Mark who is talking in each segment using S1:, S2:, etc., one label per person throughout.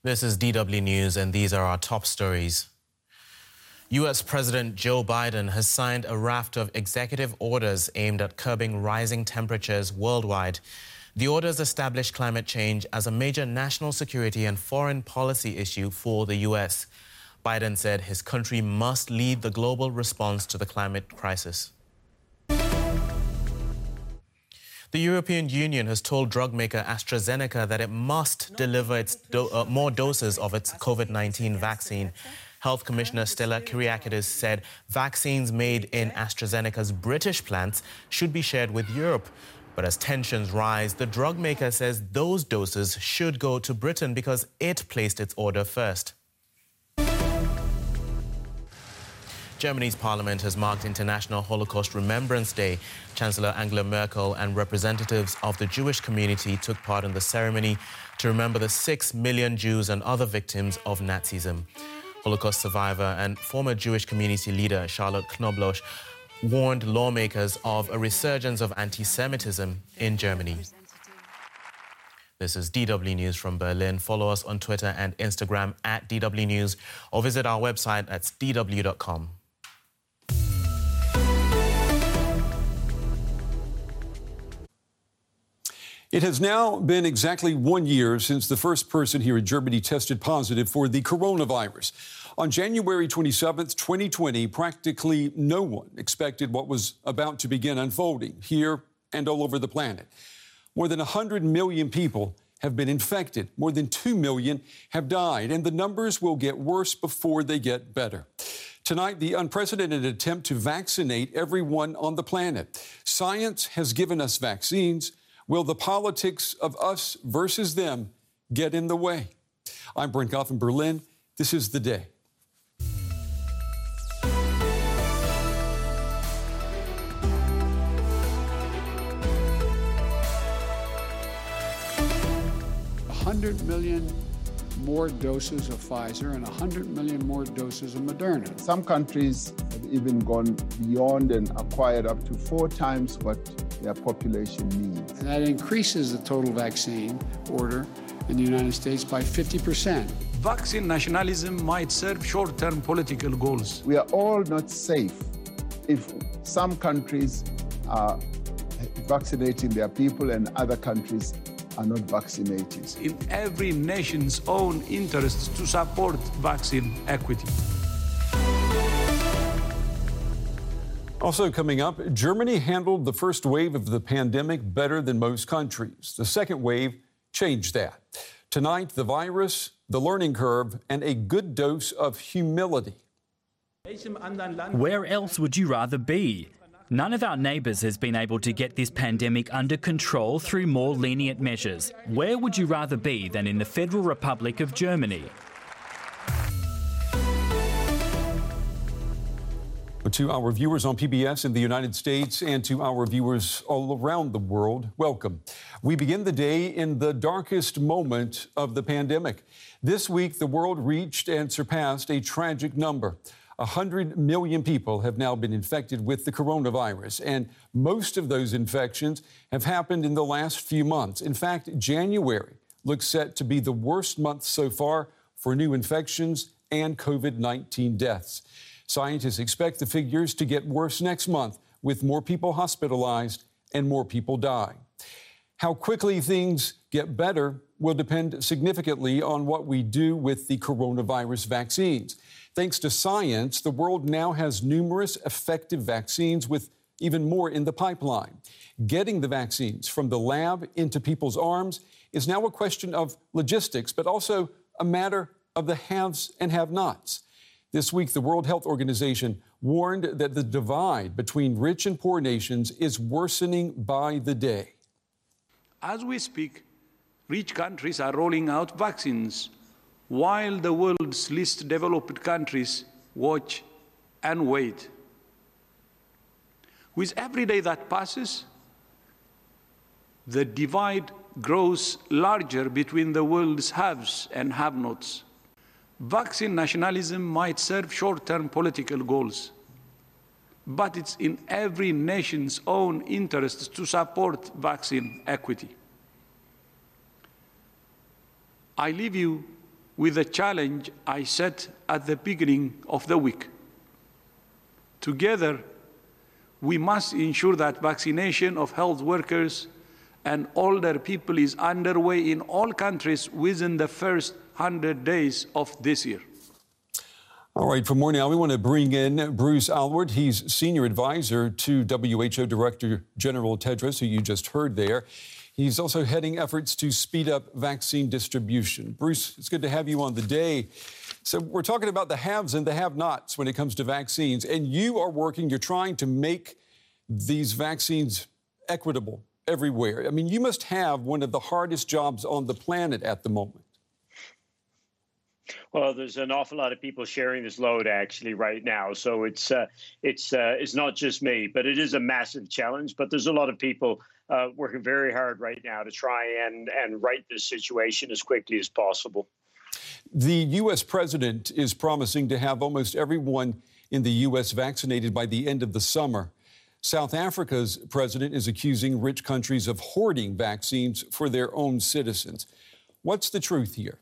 S1: This is DW News, and these are our top stories. U.S. President Joe Biden has signed a raft of executive orders aimed at curbing rising temperatures worldwide. The orders establish climate change as a major national security and foreign policy issue for the U.S. Biden said his country must lead the global response to the climate crisis. The European Union has told drug maker AstraZeneca that it must deliver more doses of its COVID-19 vaccine. Health Commissioner Stella Kyriakides said vaccines made in AstraZeneca's British plants should be shared with Europe. But as tensions rise, the drug maker says those doses should go to Britain because it placed its order first. Germany's parliament has marked International Holocaust Remembrance Day. Chancellor Angela Merkel and representatives of the Jewish community took part in the ceremony to remember the 6 million Jews and other victims of Nazism. Holocaust survivor and former Jewish community leader Charlotte Knobloch warned lawmakers of a resurgence of anti-Semitism in Germany. This is DW News from Berlin. Follow us on Twitter and Instagram at DW News or visit our website at dw.com.
S2: It has now been exactly 1 year since the first person here in Germany tested positive for the coronavirus. On January 27th, 2020, practically no one expected what was about to begin unfolding here and all over the planet. More than 100 million people have been infected. More than 2 million have died, and the numbers will get worse before they get better. Tonight, the unprecedented attempt to vaccinate everyone on the planet. Science has given us vaccines. Will the politics of us versus them get in the way? I'm Brent Goff in Berlin. This is The Day.
S3: $100 million more doses of Pfizer and 100 million more doses of Moderna.
S4: Some countries have even gone beyond and acquired up to 4 times what their population needs.
S3: And that increases the total vaccine order in the United States by 50%.
S5: Vaccine nationalism might serve short-term political goals.
S4: We are all not safe if some countries are vaccinating their people and other countries are not vaccinated.
S5: In every nation's own interest to support vaccine equity.
S2: Also coming up, Germany handled the first wave of the pandemic better than most countries. The second wave changed that. Tonight, the virus, the learning curve, and a good dose of humility.
S6: Where else would you rather be? None of our neighbours has been able to get this pandemic under control through more lenient measures. Where would you rather be than in the Federal Republic of Germany?
S2: To our viewers on PBS in the United States and to our viewers all around the world, welcome. We begin the day in the darkest moment of the pandemic. This week, the world reached and surpassed a tragic number. 100 million people have now been infected with the coronavirus, and most of those infections have happened in the last few months. In fact, January looks set to be the worst month so far for new infections and COVID-19 deaths. Scientists expect the figures to get worse next month, with more people hospitalized and more people dying. How quickly things get better will depend significantly on what we do with the coronavirus vaccines. Thanks to science, the world now has numerous effective vaccines with even more in the pipeline. Getting the vaccines from the lab into people's arms is now a question of logistics, but also a matter of the haves and have-nots. This week, the World Health Organization warned that the divide between rich and poor nations is worsening by the day.
S5: As we speak, rich countries are rolling out vaccines, while the world's least developed countries watch and wait. With every day that passes, the divide grows larger between the world's haves and have-nots. Vaccine nationalism might serve short-term political goals, but it's in every nation's own interest to support vaccine equity. I leave you with the challenge I set at the beginning of the week. Together, we must ensure that vaccination of health workers and older people is underway in all countries within the first 100 days of this year.
S2: All right, for more now, we want to bring in Bruce Aylward. He's Senior Advisor to WHO Director General Tedros, who you just heard there. He's also heading efforts to speed up vaccine distribution. Bruce, it's good to have you on the day. So we're talking about the haves and the have-nots when it comes to vaccines, and you are working, you're trying to make these vaccines equitable everywhere. I mean, you must have one of the hardest jobs on the planet at the moment.
S7: Well, there's an awful lot of people sharing this load actually right now. So it's not just me, but it is a massive challenge. But there's a lot of people working very hard right now to try and right this situation as quickly as possible.
S2: The U.S. president is promising to have almost everyone in the U.S. vaccinated by the end of the summer. South Africa's president is accusing rich countries of hoarding vaccines for their own citizens. What's the truth here?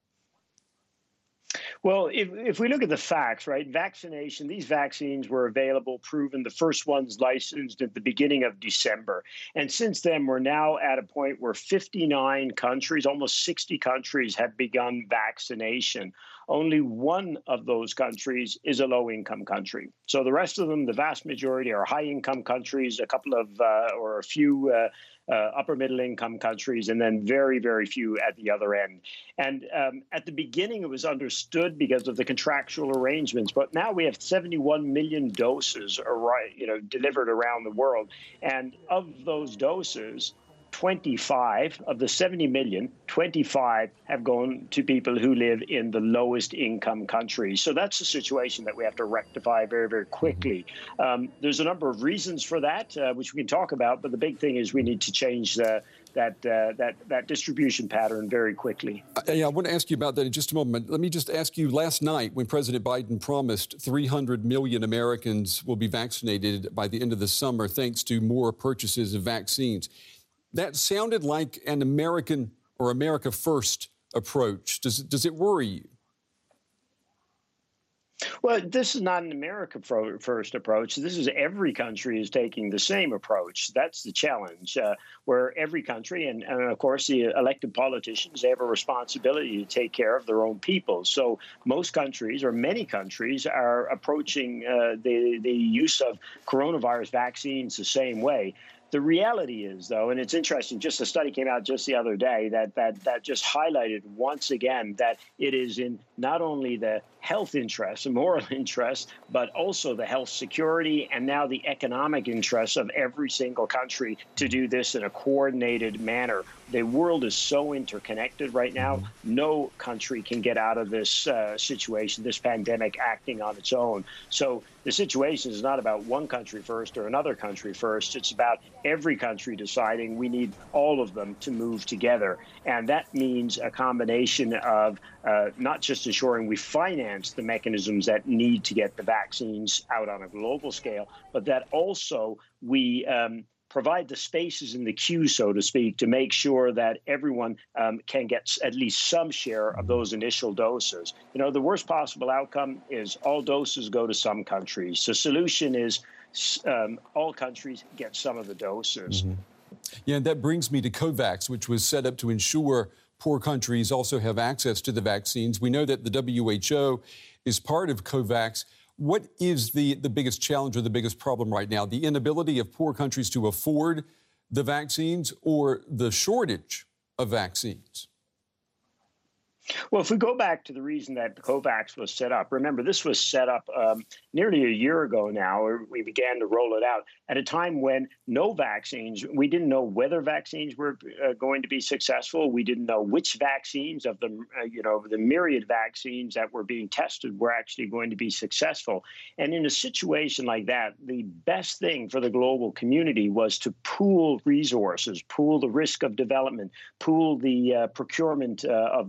S7: Well, if we look at the facts, right, these vaccines were available, proven, the first ones licensed at the beginning of December. And since then, we're now at a point where 59 countries, almost 60 countries have begun vaccination. Only one of those countries is a low-income country. So the rest of them, the vast majority, are high-income countries, a couple of or a few upper-middle-income countries, and then very, very few at the other end. And at the beginning, it was understood because of the contractual arrangements, but now we have 71 million doses, delivered around the world. And of those doses, 25 of the 70 million, 25 have gone to people who live in the lowest income countries. So that's a situation that we have to rectify very, very quickly. There's a number of reasons for that, which we can talk about. But the big thing is we need to change that distribution pattern very quickly.
S2: I want to ask you about that in just a moment. Let me just ask you, last night when President Biden promised 300 million Americans will be vaccinated by the end of the summer thanks to more purchases of vaccines, that sounded like an American or America First approach. Does it worry you?
S7: Well, this is not an America First approach. This is every country is taking the same approach. That's the challenge, where every country and of course, the elected politicians, they have a responsibility to take care of their own people. So most countries or many countries are approaching the use of coronavirus vaccines the same way. The reality is, though, and it's interesting, just a study came out just the other day that just highlighted once again that it is in not only the health interests and moral interests, but also the health security and now the economic interests of every single country to do this in a coordinated manner. The world is so interconnected right now. No country can get out of this situation, this pandemic, acting on its own. So the situation is not about one country first or another country first. It's about every country deciding we need all of them to move together. And that means a combination of not just ensuring we finance the mechanisms that need to get the vaccines out on a global scale, but that also we provide the spaces in the queue, so to speak, to make sure that everyone can get at least some share of those initial doses. You know, the worst possible outcome is all doses go to some countries. The solution is all countries get some of the doses.
S2: Mm-hmm. Yeah, and that brings me to COVAX, which was set up to ensure poor countries also have access to the vaccines. We know that the WHO is part of COVAX. What is the biggest challenge or the biggest problem right now? The inability of poor countries to afford the vaccines or the shortage of vaccines?
S7: Well, if we go back to the reason that COVAX was set up, remember, this was set up nearly a year ago now. We began to roll it out at a time when no vaccines, we didn't know whether vaccines were going to be successful. We didn't know which vaccines of the, the myriad vaccines that were being tested were actually going to be successful. And in a situation like that, the best thing for the global community was to pool resources, pool the risk of development, pool the procurement of these products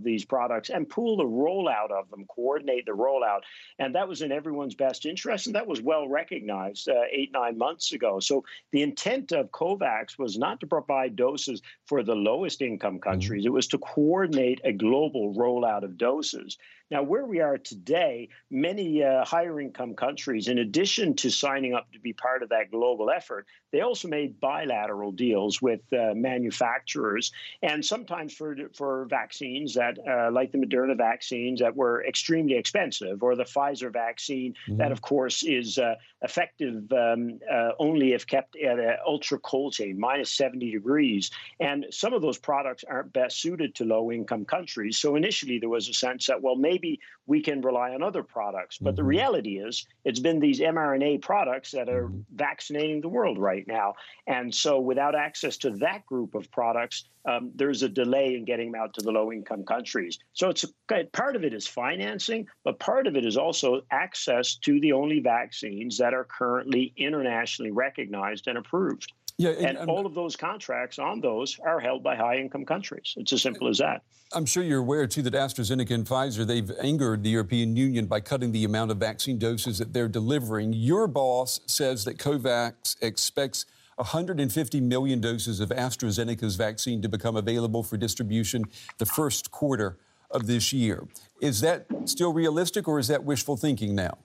S7: products and pool the rollout of them, coordinate the rollout. And that was in everyone's best interest, and that was well recognized 8-9 months ago. So the intent of COVAX was not to provide doses for the lowest income countries. It was to coordinate a global rollout of doses. Now, where we are today, many higher income countries, in addition to signing up to be part of that global effort, they also made bilateral deals with manufacturers, and sometimes for vaccines that, like the Moderna vaccines, that were extremely expensive, or the Pfizer vaccine that, of course, is effective only if kept at an ultra cold chain, minus 70 degrees. And some of those products aren't best suited to low-income countries. So initially there was a sense that, well, maybe we can rely on other products. But the reality is it's been these mRNA products that are vaccinating the world right now. And so without access to that group of products, there's a delay in getting them out to the low-income countries. So part of it is financing, but part of it is also access to the only vaccines that are currently internationally recognized and approved. Yeah, and all of those contracts on those are held by high-income countries. It's as simple as that.
S2: I'm sure you're aware, too, that AstraZeneca and Pfizer, they've angered the European Union by cutting the amount of vaccine doses that they're delivering. Your boss says that COVAX expects 150 million doses of AstraZeneca's vaccine to become available for distribution the first quarter of this year. Is that still realistic, or is that wishful thinking now?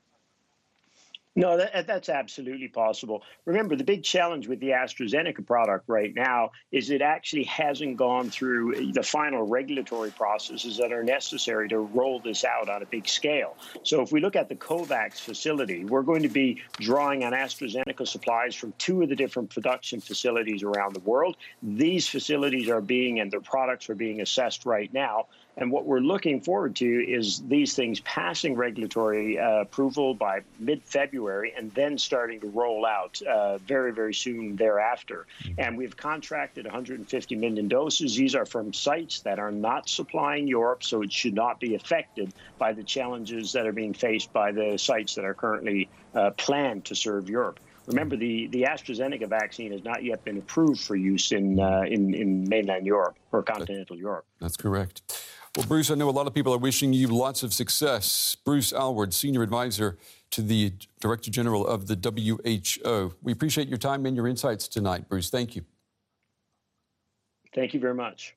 S7: No, that's absolutely possible. Remember, the big challenge with the AstraZeneca product right now is it actually hasn't gone through the final regulatory processes that are necessary to roll this out on a big scale. So if we look at the COVAX facility, we're going to be drawing on AstraZeneca supplies from 2 of the different production facilities around the world. These facilities and their products are being assessed right now. And what we're looking forward to is these things passing regulatory approval by mid-February and then starting to roll out very, very soon thereafter. And we've contracted 150 million doses. These are from sites that are not supplying Europe, so it should not be affected by the challenges that are being faced by the sites that are currently planned to serve Europe. Remember, the AstraZeneca vaccine has not yet been approved for use in mainland Europe or continental Europe.
S2: That's correct. Well, Bruce, I know a lot of people are wishing you lots of success. Bruce Aylward, Senior Advisor to the Director General of the WHO. We appreciate your time and your insights tonight, Bruce. Thank you.
S7: Thank you very much.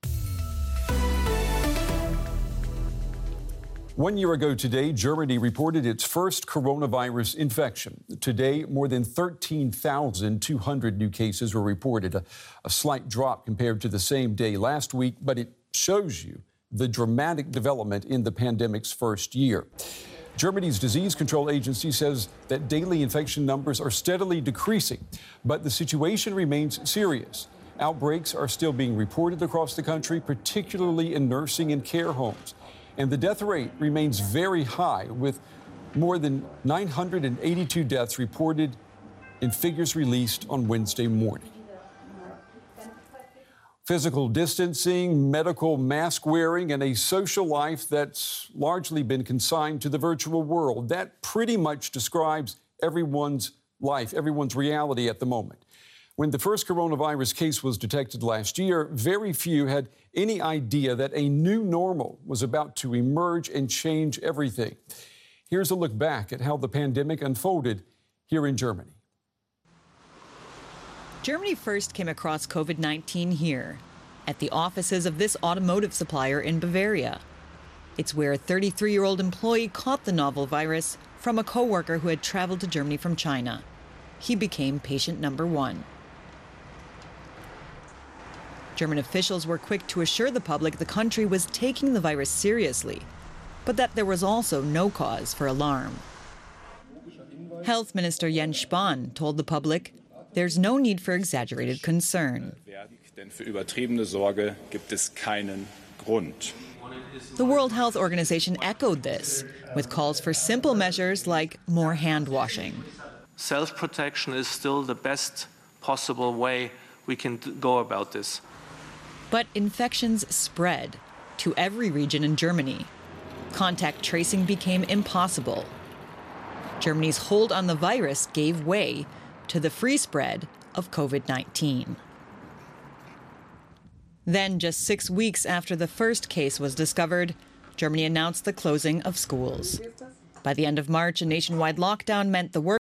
S2: 1 year ago today, Germany reported its first coronavirus infection. Today, more than 13,200 new cases were reported, a slight drop compared to the same day last week, but it shows you the dramatic development in the pandemic's first year. Germany's disease control agency says that daily infection numbers are steadily decreasing, but the situation remains serious. Outbreaks are still being reported across the country, particularly in nursing and care homes. And the death rate remains very high, with more than 982 deaths reported in figures released on Wednesday morning. Physical distancing, medical mask wearing, and a social life that's largely been consigned to the virtual world. That pretty much describes everyone's life, everyone's reality at the moment. When the first coronavirus case was detected last year, very few had any idea that a new normal was about to emerge and change everything. Here's a look back at how the pandemic unfolded here in Germany.
S8: Germany first came across COVID-19 here, at the offices of this automotive supplier in Bavaria. It's where a 33-year-old employee caught the novel virus from a coworker who had traveled to Germany from China. He became patient number 1. German officials were quick to assure the public the country was taking the virus seriously, but that there was also no cause for alarm. Health Minister Jens Spahn told the public there's no need for exaggerated concern. The World Health Organization echoed this, with calls for simple measures like more hand washing.
S9: Self-protection is still the best possible way we can go about this.
S8: But infections spread to every region in Germany. Contact tracing became impossible. Germany's hold on the virus gave way to the free spread of COVID-19. Then, just 6 weeks after the first case was discovered, Germany announced the closing of schools. By the end of March, a nationwide lockdown meant the work